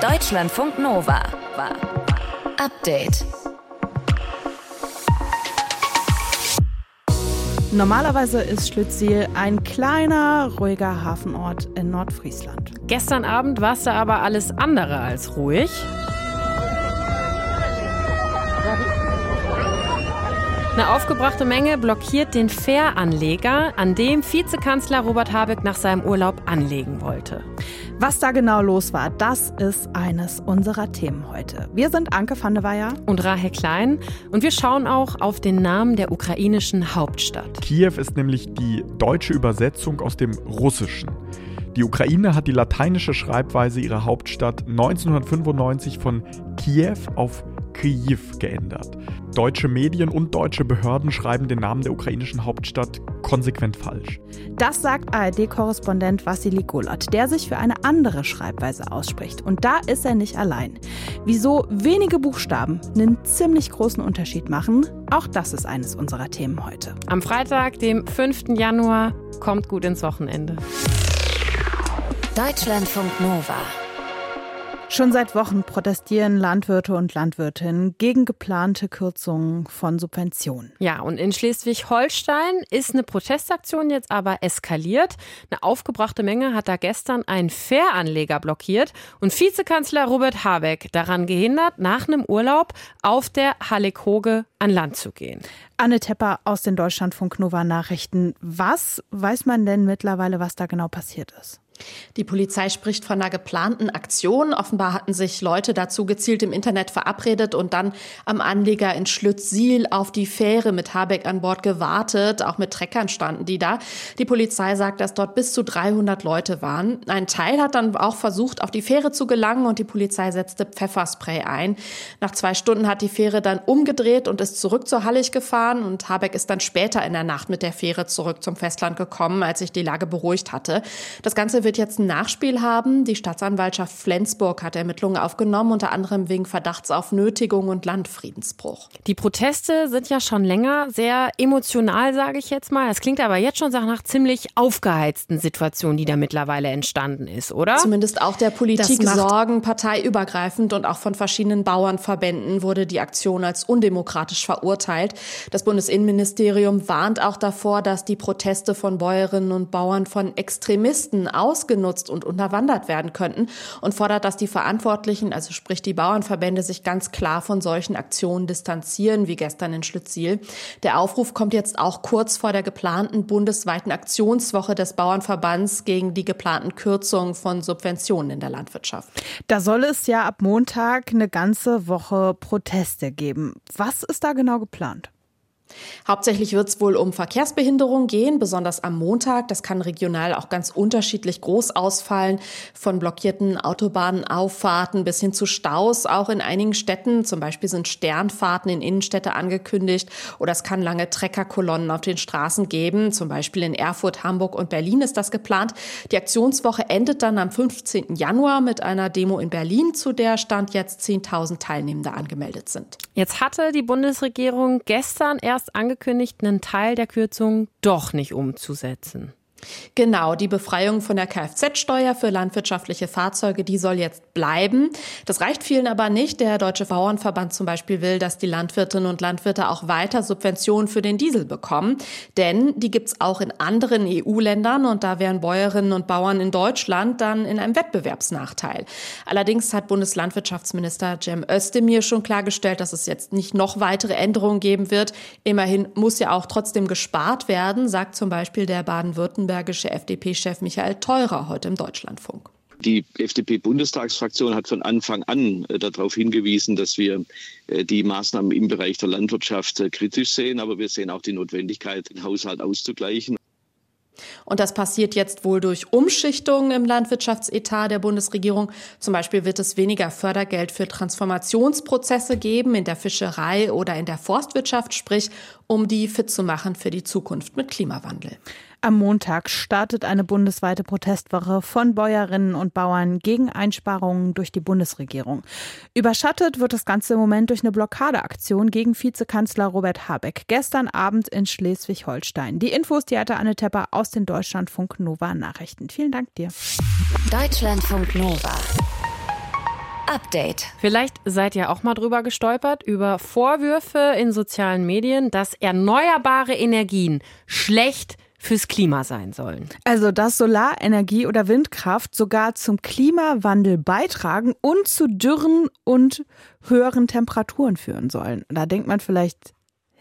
Deutschlandfunk Nova. Update. Normalerweise ist Schlüttsiel ein kleiner, ruhiger Hafenort in Nordfriesland. Gestern Abend war es da aber alles andere als ruhig. Eine aufgebrachte Menge blockiert den Fähranleger, an dem Vizekanzler Robert Habeck nach seinem Urlaub anlegen wollte. Was da genau los war, das ist eines unserer Themen heute. Wir sind Anke van der Weyer und Rahel Klein und wir schauen auch auf den Namen der ukrainischen Hauptstadt. Kiew ist nämlich die deutsche Übersetzung aus dem Russischen. Die Ukraine hat die lateinische Schreibweise ihrer Hauptstadt 1995 von Kiew auf Kyiv geändert. Deutsche Medien und deutsche Behörden schreiben den Namen der ukrainischen Hauptstadt konsequent falsch. Das sagt ARD-Korrespondent Wassili Golod, der sich für eine andere Schreibweise ausspricht. Und da ist er nicht allein. Wieso wenige Buchstaben einen ziemlich großen Unterschied machen, auch das ist eines unserer Themen heute. Am Freitag, dem 5. Januar, kommt gut ins Wochenende. Deutschlandfunk Nova. Schon seit Wochen protestieren Landwirte und Landwirtinnen gegen geplante Kürzungen von Subventionen. Ja, und in Schleswig-Holstein ist eine Protestaktion jetzt aber eskaliert. Eine aufgebrachte Menge hat da gestern einen Fähranleger blockiert und Vizekanzler Robert Habeck daran gehindert, nach einem Urlaub auf der Hallig-Hoge an Land zu gehen. Anne Tepper aus den Deutschlandfunk Nova Nachrichten. Was weiß man denn mittlerweile, was da genau passiert ist? Die Polizei spricht von einer geplanten Aktion. Offenbar hatten sich Leute dazu gezielt im Internet verabredet und dann am Anleger in Schlüttsiel auf die Fähre mit Habeck an Bord gewartet. Auch mit Treckern standen die da. Die Polizei sagt, dass dort bis zu 300 Leute waren. Ein Teil hat dann auch versucht, auf die Fähre zu gelangen und die Polizei setzte Pfefferspray ein. Nach 2 Stunden hat die Fähre dann umgedreht und ist zurück zur Hallig gefahren. Und Habeck ist dann später in der Nacht mit der Fähre zurück zum Festland gekommen, als sich die Lage beruhigt hatte. Das Ganze wird jetzt ein Nachspiel haben. Die Staatsanwaltschaft Flensburg hat Ermittlungen aufgenommen, unter anderem wegen Verdachts auf Nötigung und Landfriedensbruch. Die Proteste sind ja schon länger sehr emotional, sage ich jetzt mal. Es klingt aber jetzt schon nach ziemlich aufgeheizten Situationen, die da mittlerweile entstanden ist, oder? Zumindest auch der Politik Sorgen, parteiübergreifend und auch von verschiedenen Bauernverbänden wurde die Aktion als undemokratisch verurteilt. Das Bundesinnenministerium warnt auch davor, dass die Proteste von Bäuerinnen und Bauern von Extremisten ausgenutzt und unterwandert werden könnten und fordert, dass die Verantwortlichen, also sprich die Bauernverbände, sich ganz klar von solchen Aktionen distanzieren, wie gestern in Schlüttsiel. Der Aufruf kommt jetzt auch kurz vor der geplanten bundesweiten Aktionswoche des Bauernverbands gegen die geplanten Kürzungen von Subventionen in der Landwirtschaft. Da soll es ja ab Montag eine ganze Woche Proteste geben. Was ist da genau geplant? Hauptsächlich wird es wohl um Verkehrsbehinderung gehen, besonders am Montag. Das kann regional auch ganz unterschiedlich groß ausfallen, von blockierten Autobahnauffahrten bis hin zu Staus, auch in einigen Städten. Zum Beispiel sind Sternfahrten in Innenstädte angekündigt oder es kann lange Treckerkolonnen auf den Straßen geben. Zum Beispiel in Erfurt, Hamburg und Berlin ist das geplant. Die Aktionswoche endet dann am 15. Januar mit einer Demo in Berlin, zu der Stand jetzt 10.000 Teilnehmende angemeldet sind. Jetzt hatte die Bundesregierung gestern erst angekündigt, einen Teil der Kürzung doch nicht umzusetzen. Genau, die Befreiung von der Kfz-Steuer für landwirtschaftliche Fahrzeuge, die soll jetzt bleiben. Das reicht vielen aber nicht. Der Deutsche Bauernverband zum Beispiel will, dass die Landwirtinnen und Landwirte auch weiter Subventionen für den Diesel bekommen. Denn die gibt's auch in anderen EU-Ländern und da wären Bäuerinnen und Bauern in Deutschland dann in einem Wettbewerbsnachteil. Allerdings hat Bundeslandwirtschaftsminister Cem Özdemir schon klargestellt, dass es jetzt nicht noch weitere Änderungen geben wird. Immerhin muss ja auch trotzdem gespart werden, sagt zum Beispiel der baden-württembergische FDP-Chef Michael Theurer heute im Deutschlandfunk. Die FDP-Bundestagsfraktion hat von Anfang an darauf hingewiesen, dass wir die Maßnahmen im Bereich der Landwirtschaft kritisch sehen. Aber wir sehen auch die Notwendigkeit, den Haushalt auszugleichen. Und das passiert jetzt wohl durch Umschichtungen im Landwirtschaftsetat der Bundesregierung. Zum Beispiel wird es weniger Fördergeld für Transformationsprozesse geben in der Fischerei oder in der Forstwirtschaft, sprich, um die fit zu machen für die Zukunft mit Klimawandel. Am Montag startet eine bundesweite Protestwoche von Bäuerinnen und Bauern gegen Einsparungen durch die Bundesregierung. Überschattet wird das Ganze im Moment durch eine Blockadeaktion gegen Vizekanzler Robert Habeck gestern Abend in Schleswig-Holstein. Die Infos, die hatte Anne Tepper aus den Deutschlandfunk Nova Nachrichten. Vielen Dank dir. Deutschlandfunk Nova. Update. Vielleicht seid ihr auch mal drüber gestolpert, über Vorwürfe in sozialen Medien, dass erneuerbare Energien schlecht fürs Klima sein sollen. Also, dass Solarenergie oder Windkraft sogar zum Klimawandel beitragen und zu Dürren und höheren Temperaturen führen sollen. Da denkt man vielleicht,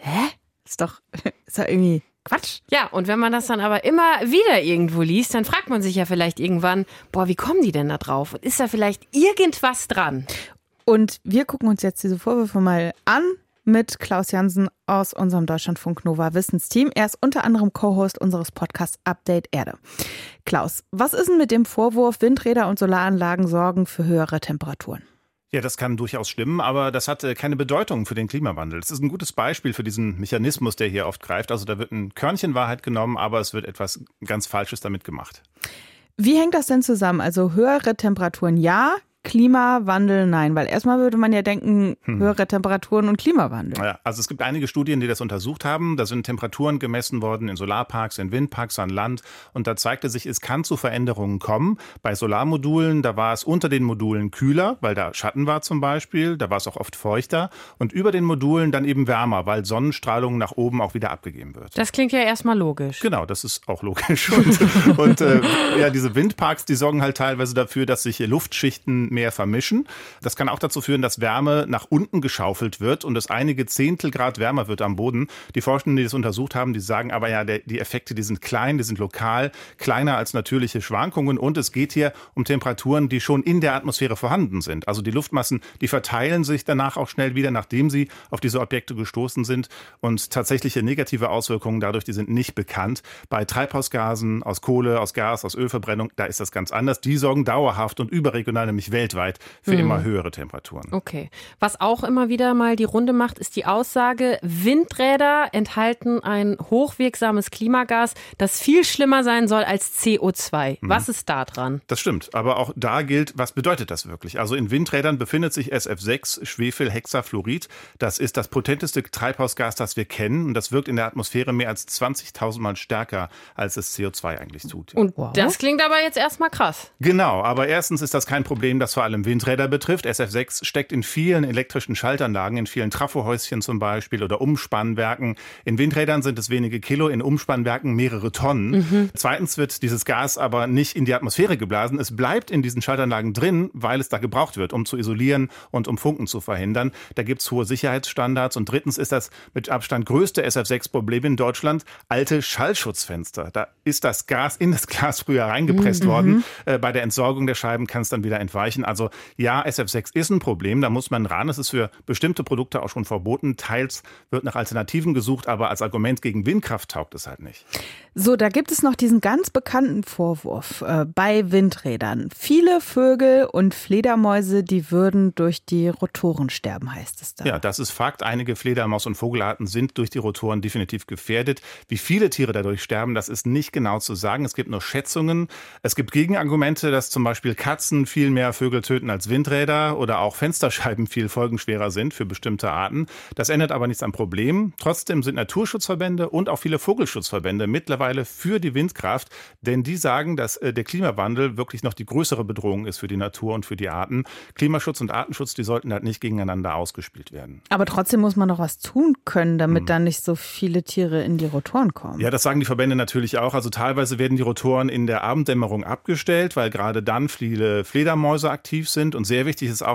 ist doch irgendwie Quatsch. Ja, und wenn man das dann aber immer wieder irgendwo liest, dann fragt man sich ja vielleicht irgendwann, wie kommen die denn da drauf? Und ist da vielleicht irgendwas dran? Und wir gucken uns jetzt diese Vorwürfe mal an mit Klaus Jansen aus unserem Deutschlandfunk Nova Wissensteam. Er ist unter anderem Co-Host unseres Podcasts Update Erde. Klaus, was ist denn mit dem Vorwurf, Windräder und Solaranlagen sorgen für höhere Temperaturen? Ja, das kann durchaus stimmen, aber das hat keine Bedeutung für den Klimawandel. Es ist ein gutes Beispiel für diesen Mechanismus, der hier oft greift. Also da wird ein Körnchen Wahrheit genommen, aber es wird etwas ganz Falsches damit gemacht. Wie hängt das denn zusammen? Also höhere Temperaturen ja, Klimawandel nein, weil erstmal würde man ja denken, höhere Temperaturen und Klimawandel. Ja, also es gibt einige Studien, die das untersucht haben. Da sind Temperaturen gemessen worden in Solarparks, in Windparks an Land und da zeigte sich, es kann zu Veränderungen kommen. Bei Solarmodulen, da war es unter den Modulen kühler, weil da Schatten war zum Beispiel, da war es auch oft feuchter und über den Modulen dann eben wärmer, weil Sonnenstrahlung nach oben auch wieder abgegeben wird. Das klingt ja erstmal logisch. Genau, das ist auch logisch. Und diese Windparks, die sorgen halt teilweise dafür, dass sich Luftschichten mehr vermischen. Das kann auch dazu führen, dass Wärme nach unten geschaufelt wird und es einige Zehntel Grad wärmer wird am Boden. Die Forschenden, die das untersucht haben, die sagen aber ja, die Effekte, die sind klein, die sind lokal, kleiner als natürliche Schwankungen und es geht hier um Temperaturen, die schon in der Atmosphäre vorhanden sind. Also die Luftmassen, die verteilen sich danach auch schnell wieder, nachdem sie auf diese Objekte gestoßen sind und tatsächliche negative Auswirkungen dadurch, die sind nicht bekannt. Bei Treibhausgasen aus Kohle, aus Gas, aus Ölverbrennung, da ist das ganz anders. Die sorgen dauerhaft und überregional, nämlich weltweit, für immer höhere Temperaturen. Okay. Was auch immer wieder mal die Runde macht, ist die Aussage, Windräder enthalten ein hochwirksames Klimagas, das viel schlimmer sein soll als CO2. Was ist da dran? Das stimmt, aber auch da gilt, was bedeutet das wirklich? Also in Windrädern befindet sich SF6, Schwefelhexafluorid. Das ist das potenteste Treibhausgas, das wir kennen und das wirkt in der Atmosphäre mehr als 20.000 Mal stärker, als es CO2 eigentlich tut. Und das klingt aber jetzt erstmal krass. Genau, aber erstens ist das kein Problem, das vor allem Windräder betrifft. SF6 steckt in vielen elektrischen Schaltanlagen, in vielen Trafohäuschen zum Beispiel oder Umspannwerken. In Windrädern sind es wenige Kilo, in Umspannwerken mehrere Tonnen. Zweitens wird dieses Gas aber nicht in die Atmosphäre geblasen. Es bleibt in diesen Schaltanlagen drin, weil es da gebraucht wird, um zu isolieren und um Funken zu verhindern. Da gibt es hohe Sicherheitsstandards. Und drittens ist das mit Abstand größte SF6-Problem in Deutschland alte Schallschutzfenster. Da ist das Gas in das Glas früher reingepresst worden. Bei der Entsorgung der Scheiben kann es dann wieder entweichen. Also ja, SF6 ist ein Problem, da muss man ran. Es ist für bestimmte Produkte auch schon verboten. Teils wird nach Alternativen gesucht, aber als Argument gegen Windkraft taugt es halt nicht. So, da gibt es noch diesen ganz bekannten Vorwurf bei Windrädern. Viele Vögel und Fledermäuse, die würden durch die Rotoren sterben, heißt es da. Ja, das ist Fakt. Einige Fledermaus- und Vogelarten sind durch die Rotoren definitiv gefährdet. Wie viele Tiere dadurch sterben, das ist nicht genau zu sagen. Es gibt nur Schätzungen. Es gibt Gegenargumente, dass zum Beispiel Katzen viel mehr Vögel töten als Windräder oder auch Fensterscheiben viel folgenschwerer sind für bestimmte Arten. Das ändert aber nichts am Problem. Trotzdem sind Naturschutzverbände und auch viele Vogelschutzverbände mittlerweile für die Windkraft, denn die sagen, dass der Klimawandel wirklich noch die größere Bedrohung ist für die Natur und für die Arten. Klimaschutz und Artenschutz, die sollten halt nicht gegeneinander ausgespielt werden. Aber trotzdem muss man doch was tun können, damit dann nicht so viele Tiere in die Rotoren kommen. Ja, das sagen die Verbände natürlich auch. Also teilweise werden die Rotoren in der Abenddämmerung abgestellt, weil gerade dann viele Fledermäuse aktiv sind. Und sehr wichtig ist auch,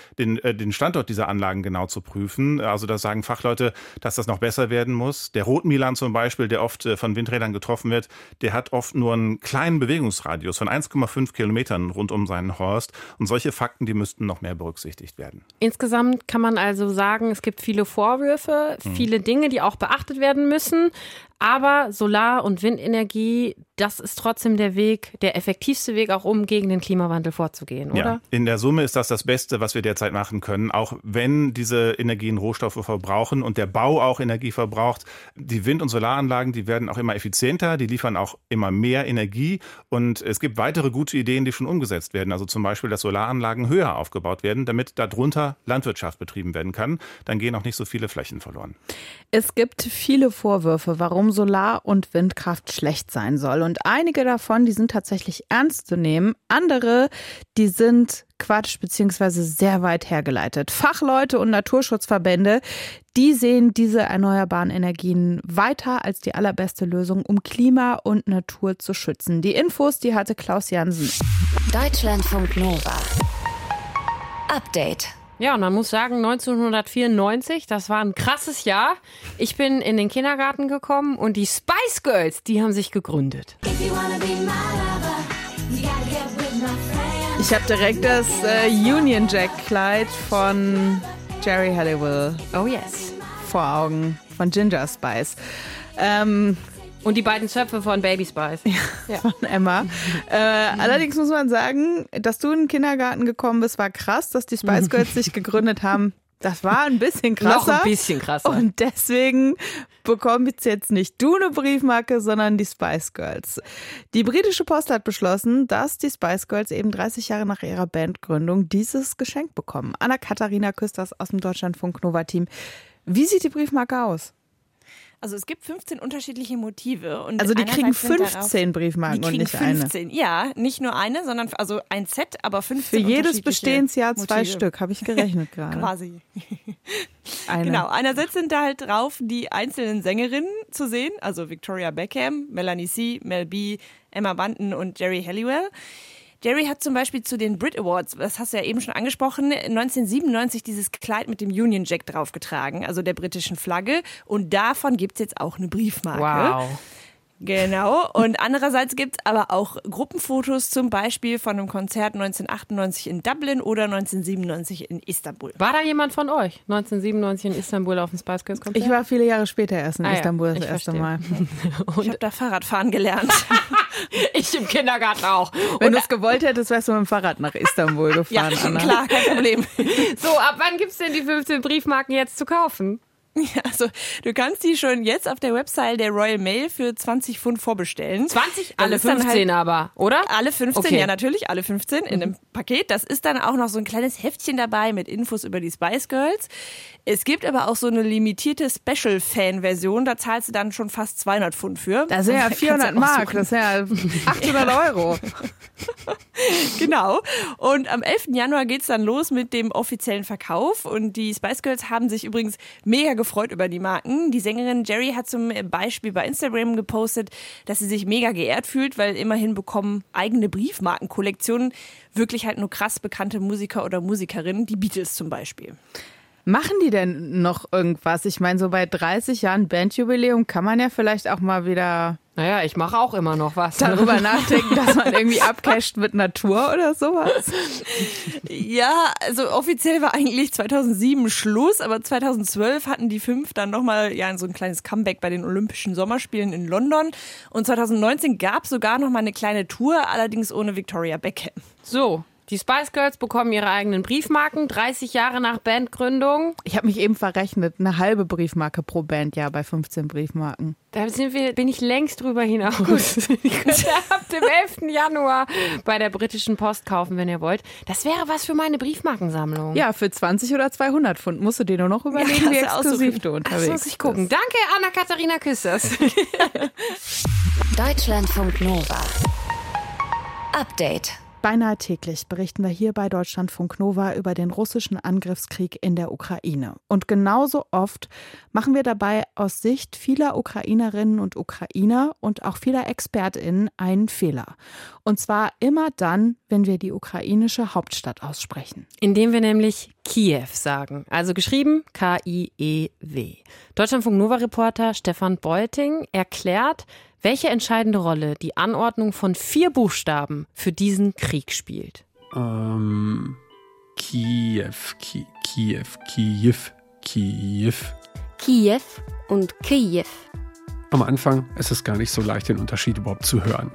den Standort dieser Anlagen genau zu prüfen. Also da sagen Fachleute, dass das noch besser werden muss. Der Rotmilan zum Beispiel, der oft von Windrädern getroffen wird, der hat oft nur einen kleinen Bewegungsradius von 1,5 Kilometern rund um seinen Horst. Und solche Fakten, die müssten noch mehr berücksichtigt werden. Insgesamt kann man also sagen, es gibt viele Vorwürfe, viele Dinge, die auch beachtet werden müssen. Aber Solar- und Windenergie, das ist trotzdem der effektivste Weg, auch um gegen den Klimawandel vorzugehen, oder? Ja, in der Summe ist das Beste, was wir derzeit machen können, auch wenn diese Energien Rohstoffe verbrauchen und der Bau auch Energie verbraucht. Die Wind- und Solaranlagen, die werden auch immer effizienter, die liefern auch immer mehr Energie und es gibt weitere gute Ideen, die schon umgesetzt werden. Also zum Beispiel, dass Solaranlagen höher aufgebaut werden, damit darunter Landwirtschaft betrieben werden kann. Dann gehen auch nicht so viele Flächen verloren. Es gibt viele Vorwürfe, warum Solar- und Windkraft schlecht sein soll. Und einige davon, die sind tatsächlich ernst zu nehmen. Andere, die sind Quatsch bzw. sehr weit hergeleitet. Fachleute und Naturschutzverbände, die sehen diese erneuerbaren Energien weiter als die allerbeste Lösung, um Klima und Natur zu schützen. Die Infos, die hatte Klaus Jansen. Deutschlandfunk Nova. Update. Ja, und man muss sagen, 1994, das war ein krasses Jahr. Ich bin in den Kindergarten gekommen und die Spice Girls, die haben sich gegründet. Ich habe direkt das Union Jack-Kleid von Geri Halliwell vor Augen, von Ginger Spice. Und die beiden Zöpfe von Baby Spice. Ja. Von Emma. Allerdings muss man sagen, dass du in den Kindergarten gekommen bist, war krass, dass die Spice Girls sich gegründet haben. Das war ein bisschen krasser. Noch ein bisschen krasser. Und deswegen bekommen jetzt nicht du eine Briefmarke, sondern die Spice Girls. Die britische Post hat beschlossen, dass die Spice Girls eben 30 Jahre nach ihrer Bandgründung dieses Geschenk bekommen. Anna-Katharina Küsters aus dem Deutschlandfunk Nova Team. Wie sieht die Briefmarke aus? Also es gibt 15 unterschiedliche Motive. Und also die kriegen 15 Briefmarken und nicht 15. Eine? Ja, nicht nur eine, sondern also ein Set, aber 15 für jedes Bestehensjahr 2 Stück, habe ich gerechnet gerade. Quasi. Genau, einerseits sind da halt drauf die einzelnen Sängerinnen zu sehen, also Victoria Beckham, Melanie C., Mel B., Emma Bunton und Geri Halliwell. Geri hat zum Beispiel zu den Brit Awards, das hast du ja eben schon angesprochen, 1997 dieses Kleid mit dem Union Jack draufgetragen, also der britischen Flagge. Und davon gibt es jetzt auch eine Briefmarke. Wow. Genau. Und andererseits gibt es aber auch Gruppenfotos, zum Beispiel von einem Konzert 1998 in Dublin oder 1997 in Istanbul. War da jemand von euch 1997 in Istanbul auf dem Spice Girls Konzert? Ich war viele Jahre später erst in Istanbul das erste Mal. Ich habe da Fahrradfahren gelernt. Ich im Kindergarten auch. Wenn du es gewollt hättest, wärst du mit dem Fahrrad nach Istanbul gefahren, ja, Anna. Klar, kein Problem. So, ab wann gibt es denn die 15 Briefmarken jetzt zu kaufen? Ja, also du kannst die schon jetzt auf der Website der Royal Mail für 20 Pfund vorbestellen. 20? Alle 15 aber, oder? Alle 15, okay. Ja natürlich, alle 15 in einem Paket. Das ist dann auch noch so ein kleines Heftchen dabei mit Infos über die Spice Girls. Es gibt aber auch so eine limitierte Special-Fan-Version, da zahlst du dann schon fast 200 Pfund für. Das sind ja 400 Mark, das sind ja 800 Euro. Genau. Und am 11. Januar geht's dann los mit dem offiziellen Verkauf. Und die Spice Girls haben sich übrigens mega gefreut über die Marken. Die Sängerin Geri hat zum Beispiel bei Instagram gepostet, dass sie sich mega geehrt fühlt, weil immerhin bekommen eigene Briefmarkenkollektionen wirklich halt nur krass bekannte Musiker oder Musikerinnen, die Beatles zum Beispiel. Machen die denn noch irgendwas? Ich meine, so bei 30 Jahren Bandjubiläum kann man ja vielleicht auch mal wieder... Naja, ich mache auch immer noch was. Darüber nachdenken, dass man irgendwie abcasht mit Natur oder sowas? Ja, also offiziell war eigentlich 2007 Schluss, aber 2012 hatten die 5 dann nochmal so ein kleines Comeback bei den Olympischen Sommerspielen in London. Und 2019 gab es sogar nochmal eine kleine Tour, allerdings ohne Victoria Beckham. So. Die Spice Girls bekommen ihre eigenen Briefmarken, 30 Jahre nach Bandgründung. Ich habe mich eben verrechnet, eine halbe Briefmarke pro Bandjahr bei 15 Briefmarken. Da bin ich längst drüber hinaus. Ich könnte ab dem 11. Januar bei der britischen Post kaufen, wenn ihr wollt. Das wäre was für meine Briefmarkensammlung. Ja, für 20 oder 200 Pfund musst du dir nur noch überlegen, wie exklusiv du unterwegs bist. Das muss ich gucken. Danke, Anna-Katharina Küsters. Deutschlandfunk Nova. Update. Beinahe täglich berichten wir hier bei Deutschlandfunk Nova über den russischen Angriffskrieg in der Ukraine. Und genauso oft machen wir dabei aus Sicht vieler Ukrainerinnen und Ukrainer und auch vieler ExpertInnen einen Fehler. Und zwar immer dann, wenn wir die ukrainische Hauptstadt aussprechen. Indem wir nämlich Kiew sagen, also geschrieben K-I-E-W. Deutschlandfunk Nova-Reporter Stefan Beuting erklärt, welche entscheidende Rolle die Anordnung von 4 Buchstaben für diesen Krieg spielt. Kiew. Kiew und Kiew. Am Anfang ist es gar nicht so leicht, den Unterschied überhaupt zu hören.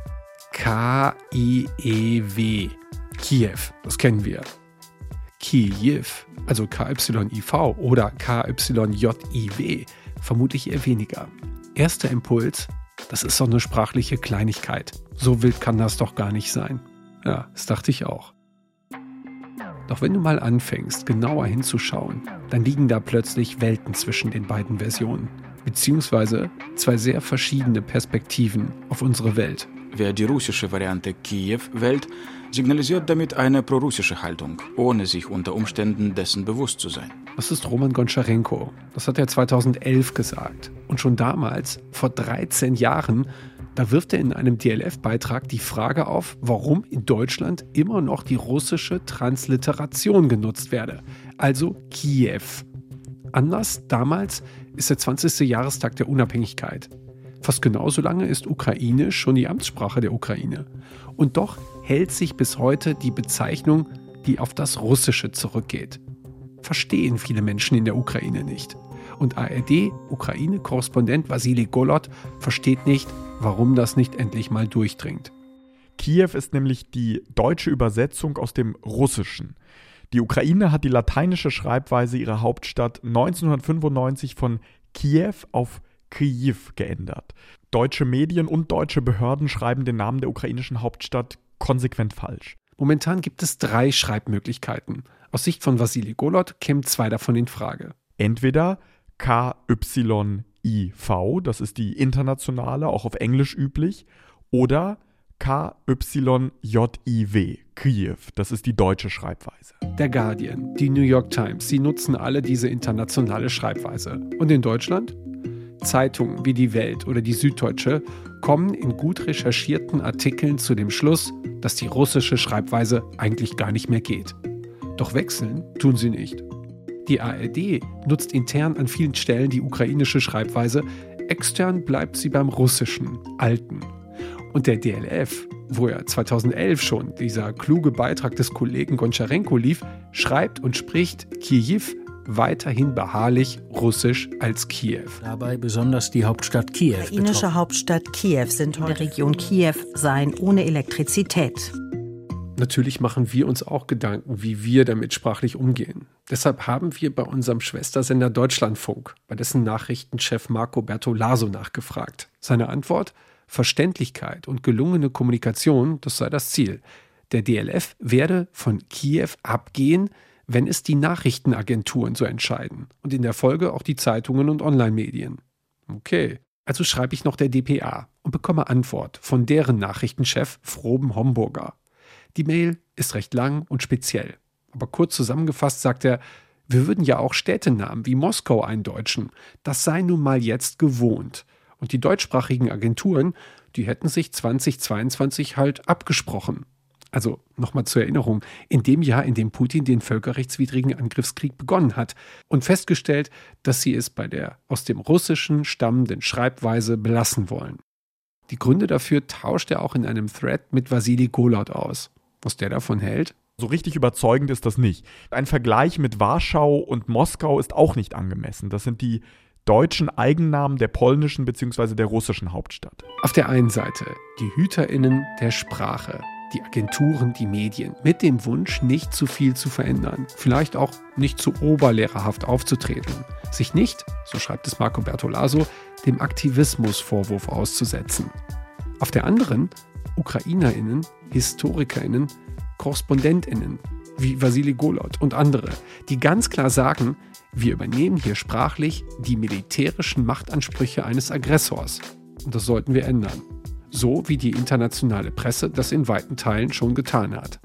K-I-E-W. Kiew, das kennen wir. Kiew, also K-Y-I-V oder K-Y-J-I-W, vermute ich eher weniger. Erster Impuls: Das ist so eine sprachliche Kleinigkeit. So wild kann das doch gar nicht sein. Ja, das dachte ich auch. Doch wenn du mal anfängst, genauer hinzuschauen, dann liegen da plötzlich Welten zwischen den beiden Versionen. beziehungsweise zwei sehr verschiedene Perspektiven auf unsere Welt. Wer die russische Variante Kiew wählt, signalisiert damit eine prorussische Haltung, ohne sich unter Umständen dessen bewusst zu sein. Das ist Roman Goncharenko. Das hat er 2011 gesagt. Und schon damals, vor 13 Jahren, da wirft er in einem DLF-Beitrag die Frage auf, warum in Deutschland immer noch die russische Transliteration genutzt werde, also Kiew. Anlass damals ist der 20. Jahrestag der Unabhängigkeit. Fast genauso lange ist Ukrainisch schon die Amtssprache der Ukraine. Und doch hält sich bis heute die Bezeichnung, die auf das Russische zurückgeht. Verstehen viele Menschen in der Ukraine nicht. Und ARD-Ukraine-Korrespondent Wassily Golod versteht nicht, warum das nicht endlich mal durchdringt. Kiew ist nämlich die deutsche Übersetzung aus dem Russischen. Die Ukraine hat die lateinische Schreibweise ihrer Hauptstadt 1995 von Kiew auf Kyiw geändert. Deutsche Medien und deutsche Behörden schreiben den Namen der ukrainischen Hauptstadt konsequent falsch. Momentan gibt es 3 Schreibmöglichkeiten. Aus Sicht von Wassily Golod kämen 2 davon in Frage. Entweder KYIV, das ist die internationale, auch auf Englisch üblich, oder KYJIW, Kyiw, das ist die deutsche Schreibweise. Der Guardian, die New York Times, sie nutzen alle diese internationale Schreibweise. Und in Deutschland? Zeitungen wie die Welt oder die Süddeutsche kommen in gut recherchierten Artikeln zu dem Schluss, dass die russische Schreibweise eigentlich gar nicht mehr geht. Doch wechseln tun sie nicht. Die ARD nutzt intern an vielen Stellen die ukrainische Schreibweise, extern bleibt sie beim russischen, alten. Und der DLF, wo ja 2011 schon dieser kluge Beitrag des Kollegen Goncharenko lief, schreibt und spricht Kyiw weiterhin beharrlich russisch als Kiew. Dabei besonders die Hauptstadt Kiew. Die ukrainische Hauptstadt Kiew sind in der Region Kiew seien ohne Elektrizität. Natürlich machen wir uns auch Gedanken, wie wir damit sprachlich umgehen. Deshalb haben wir bei unserem Schwestersender Deutschlandfunk, bei dessen Nachrichtenchef Marco Bertolaso nachgefragt. Seine Antwort? Verständlichkeit und gelungene Kommunikation, das sei das Ziel. Der DLF werde von Kiew abgehen, wenn es die Nachrichtenagenturen so entscheiden und in der Folge auch die Zeitungen und Online-Medien. Okay, also schreibe ich noch der dpa und bekomme Antwort von deren Nachrichtenchef Froben Homburger. Die Mail ist recht lang und speziell, aber kurz zusammengefasst sagt er, wir würden ja auch Städtenamen wie Moskau eindeutschen. Das sei nun mal jetzt gewohnt. Und die deutschsprachigen Agenturen, die hätten sich 2022 halt abgesprochen. Also nochmal zur Erinnerung, in dem Jahr, in dem Putin den völkerrechtswidrigen Angriffskrieg begonnen hat und festgestellt, dass sie es bei der aus dem Russischen stammenden Schreibweise belassen wollen. Die Gründe dafür tauscht er auch in einem Thread mit Wassily Golod aus. Was der davon hält? So richtig überzeugend ist das nicht. Ein Vergleich mit Warschau und Moskau ist auch nicht angemessen. Das sind die deutschen Eigennamen der polnischen bzw. der russischen Hauptstadt. Auf der einen Seite die HüterInnen der Sprache, die Agenturen, die Medien, mit dem Wunsch, nicht zu viel zu verändern, vielleicht auch nicht zu oberlehrerhaft aufzutreten, sich nicht, so schreibt es Marco Bertolaso, dem Aktivismusvorwurf auszusetzen. Auf der anderen UkrainerInnen, HistorikerInnen, KorrespondentInnen, wie Wassily Golod und andere, die ganz klar sagen, wir übernehmen hier sprachlich die militärischen Machtansprüche eines Aggressors. Und das sollten wir ändern. So wie die internationale Presse das in weiten Teilen schon getan hat.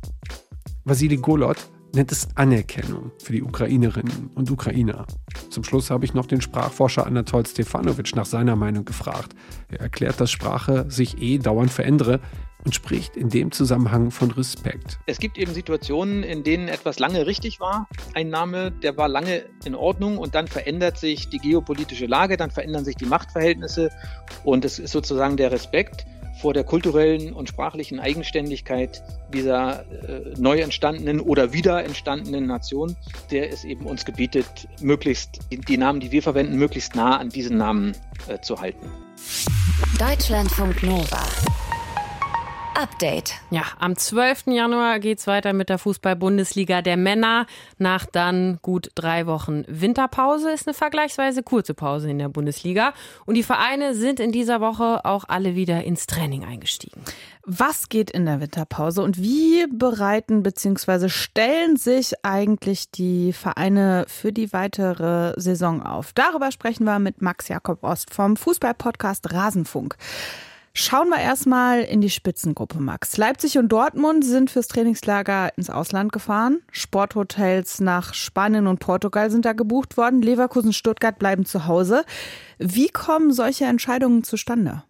Wassily Golod nennt es Anerkennung für die Ukrainerinnen und Ukrainer. Zum Schluss habe ich noch den Sprachforscher Anatol Stefanovic nach seiner Meinung gefragt. Er erklärt, dass Sprache sich dauernd verändere und spricht in dem Zusammenhang von Respekt. Es gibt eben Situationen, in denen etwas lange richtig war. Ein Name, der war lange in Ordnung und dann verändert sich die geopolitische Lage, dann verändern sich die Machtverhältnisse und es ist sozusagen der Respekt vor der kulturellen und sprachlichen Eigenständigkeit dieser neu entstandenen oder wieder entstandenen Nation, der es eben uns gebietet, möglichst die Namen, die wir verwenden, möglichst nah an diesen Namen zu halten. Deutschlandfunk Nova. Update. Ja, am 12. Januar geht's weiter mit der Fußball-Bundesliga der Männer. Nach dann gut 3 Wochen Winterpause ist eine vergleichsweise kurze Pause in der Bundesliga. Und die Vereine sind in dieser Woche auch alle wieder ins Training eingestiegen. Was geht in der Winterpause und wie bereiten bzw. stellen sich eigentlich die Vereine für die weitere Saison auf? Darüber sprechen wir mit Max Jakob Ost vom Fußball-Podcast Rasenfunk. Schauen wir erstmal in die Spitzengruppe, Max. Leipzig und Dortmund sind fürs Trainingslager ins Ausland gefahren. Sporthotels nach Spanien und Portugal sind da gebucht worden. Leverkusen, Stuttgart bleiben zu Hause. Wie kommen solche Entscheidungen zustande?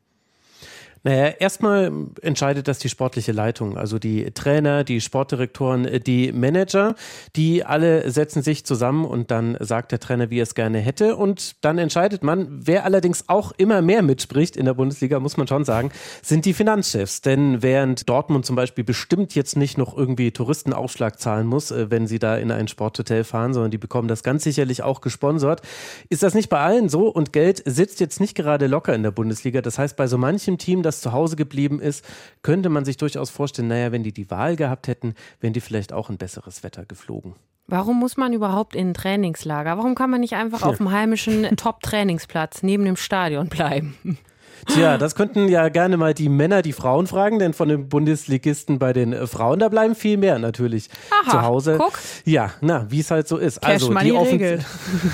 Naja, erstmal entscheidet das die sportliche Leitung, also die Trainer, die Sportdirektoren, die Manager, die alle setzen sich zusammen und dann sagt der Trainer, wie er es gerne hätte und dann entscheidet man. Wer allerdings auch immer mehr mitspricht in der Bundesliga, muss man schon sagen, sind die Finanzchefs, denn während Dortmund zum Beispiel bestimmt jetzt nicht noch irgendwie Touristenaufschlag zahlen muss, wenn sie da in ein Sporthotel fahren, sondern die bekommen das ganz sicherlich auch gesponsert, ist das nicht bei allen so und Geld sitzt jetzt nicht gerade locker in der Bundesliga. Das heißt, bei so manchem Team, das zu Hause geblieben ist, könnte man sich durchaus vorstellen, naja, wenn die Wahl gehabt hätten, wären die vielleicht auch in besseres Wetter geflogen. Warum muss man überhaupt in ein Trainingslager? Warum kann man nicht einfach auf dem heimischen Top-Trainingsplatz neben dem Stadion bleiben? Tja, das könnten ja gerne mal die Männer die Frauen fragen, denn von den Bundesligisten bei den Frauen, da bleiben viel mehr natürlich zu Hause. Guck. Ja, wie es halt so ist. Cash Money regelt.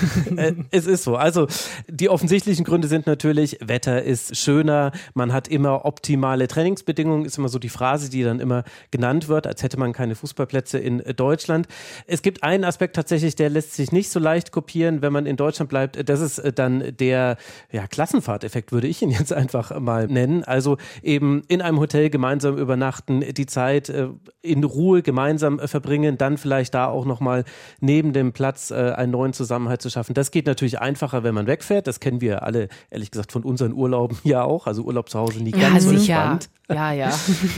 Es ist so. Also die offensichtlichen Gründe sind natürlich, Wetter ist schöner, man hat immer optimale Trainingsbedingungen, ist immer so die Phrase, die dann immer genannt wird, als hätte man keine Fußballplätze in Deutschland. Es gibt einen Aspekt tatsächlich, der lässt sich nicht so leicht kopieren, wenn man in Deutschland bleibt. Das ist dann der Klassenfahrteffekt, würde ich ihn jetzt einfach mal nennen. Also eben in einem Hotel gemeinsam übernachten, die Zeit in Ruhe gemeinsam verbringen, dann vielleicht da auch nochmal neben dem Platz einen neuen Zusammenhalt zu schaffen. Das geht natürlich einfacher, wenn man wegfährt. Das kennen wir alle, ehrlich gesagt, von unseren Urlauben ja auch. Also Urlaub zu Hause nie ganz so entspannt. Ja.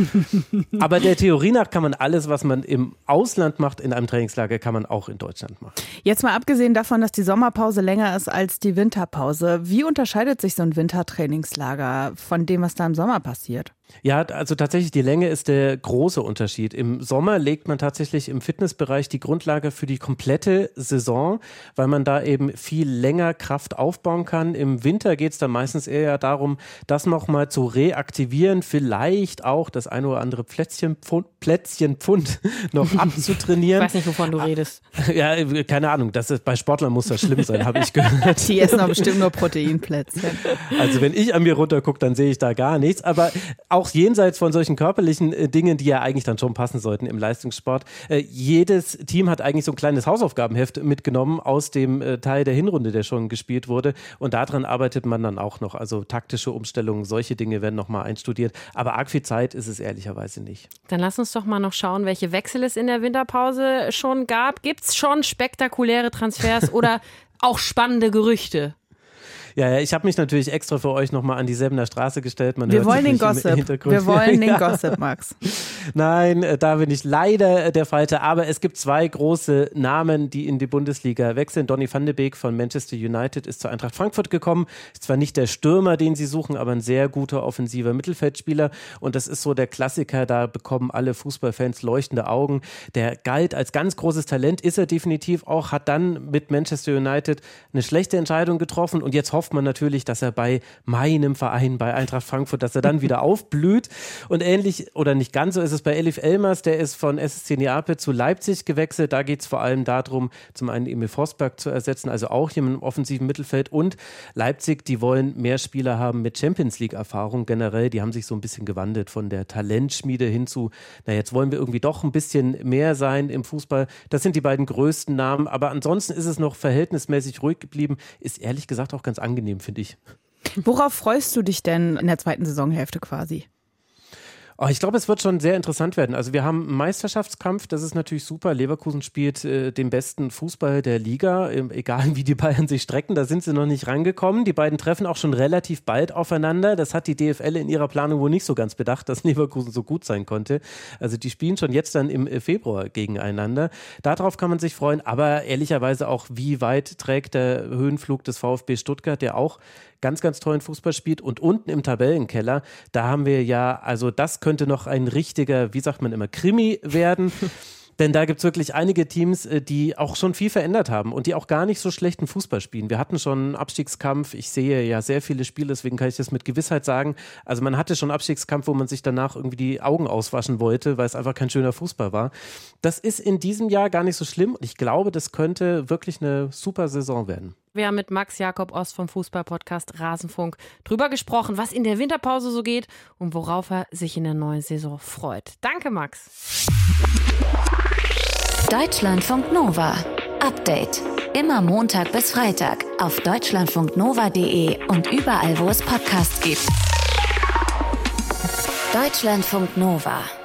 Aber der Theorie nach kann man alles, was man im Ausland macht, in einem Trainingslager, kann man auch in Deutschland machen. Jetzt mal abgesehen davon, dass die Sommerpause länger ist als die Winterpause. Wie unterscheidet sich so ein Wintertrainingslager von dem, was da im Sommer passiert? Ja, also tatsächlich die Länge ist der große Unterschied. Im Sommer legt man tatsächlich im Fitnessbereich die Grundlage für die komplette Saison, weil man da eben viel länger Kraft aufbauen kann. Im Winter geht es dann meistens eher darum, das nochmal zu reaktivieren, vielleicht auch das ein oder andere Plätzchenpfund noch abzutrainieren. Ich weiß nicht, wovon du redest. Ja, keine Ahnung, bei Sportlern muss das schlimm sein, habe ich gehört. Die essen doch bestimmt nur Proteinplätzchen. Also wenn ich an mir runtergucke, dann sehe ich da gar nichts, aber auch jenseits von solchen körperlichen Dingen, die ja eigentlich dann schon passen sollten im Leistungssport. Jedes Team hat eigentlich so ein kleines Hausaufgabenheft mitgenommen aus dem Teil der Hinrunde, der schon gespielt wurde. Und daran arbeitet man dann auch noch. Also taktische Umstellungen, solche Dinge werden nochmal einstudiert. Aber arg viel Zeit ist es ehrlicherweise nicht. Dann lass uns doch mal noch schauen, welche Wechsel es in der Winterpause schon gab. Gibt es schon spektakuläre Transfers oder auch spannende Gerüchte? Ja, ich habe mich natürlich extra für euch nochmal an die Säbener Straße gestellt. Wir wollen den Gossip. Wir wollen den Gossip, Max. Nein, da bin ich leider der Falsche. Aber es gibt 2 große Namen, die in die Bundesliga wechseln. Donny van de Beek von Manchester United ist zur Eintracht Frankfurt gekommen. Ist zwar nicht der Stürmer, den sie suchen, aber ein sehr guter offensiver Mittelfeldspieler. Und das ist so der Klassiker, da bekommen alle Fußballfans leuchtende Augen. Der galt als ganz großes Talent, ist er definitiv auch, hat dann mit Manchester United eine schlechte Entscheidung getroffen und jetzt hofft man natürlich, dass er bei meinem Verein, bei Eintracht Frankfurt, dass er dann wieder aufblüht. Und ähnlich oder nicht ganz so ist es bei Elif Elmas, der ist von SSC Neapel zu Leipzig gewechselt. Da geht es vor allem darum, zum einen Emil Forsberg zu ersetzen, also auch jemand im offensiven Mittelfeld. Und Leipzig, die wollen mehr Spieler haben mit Champions-League-Erfahrung generell. Die haben sich so ein bisschen gewandelt von der Talentschmiede hin zu, jetzt wollen wir irgendwie doch ein bisschen mehr sein im Fußball. Das sind die beiden größten Namen. Aber ansonsten ist es noch verhältnismäßig ruhig geblieben. Ist ehrlich gesagt auch ganz angenehm, finde ich. Worauf freust du dich denn in der zweiten Saisonhälfte quasi? Ich glaube, es wird schon sehr interessant werden. Also wir haben einen Meisterschaftskampf, das ist natürlich super. Leverkusen spielt den besten Fußball der Liga, egal wie die Bayern sich strecken, da sind sie noch nicht rangekommen. Die beiden treffen auch schon relativ bald aufeinander. Das hat die DFL in ihrer Planung wohl nicht so ganz bedacht, dass Leverkusen so gut sein konnte. Also die spielen schon jetzt dann im Februar gegeneinander. Darauf kann man sich freuen, aber ehrlicherweise auch, wie weit trägt der Höhenflug des VfB Stuttgart, der auch ganz, ganz tollen Fußball spielt. Und unten im Tabellenkeller, da haben wir ja, also das könnte noch ein richtiger, wie sagt man immer, Krimi werden. Denn da gibt es wirklich einige Teams, die auch schon viel verändert haben und die auch gar nicht so schlechten Fußball spielen. Wir hatten schon einen Abstiegskampf. Ich sehe ja sehr viele Spiele, deswegen kann ich das mit Gewissheit sagen. Also man hatte schon einen Abstiegskampf, wo man sich danach irgendwie die Augen auswaschen wollte, weil es einfach kein schöner Fußball war. Das ist in diesem Jahr gar nicht so schlimm und ich glaube, das könnte wirklich eine super Saison werden. Wir haben mit Max Jakob Ost vom Fußball-Podcast Rasenfunk drüber gesprochen, was in der Winterpause so geht und worauf er sich in der neuen Saison freut. Danke, Max. Deutschlandfunk Nova. Update. Immer Montag bis Freitag auf deutschlandfunknova.de und überall, wo es Podcasts gibt. Deutschlandfunk Nova.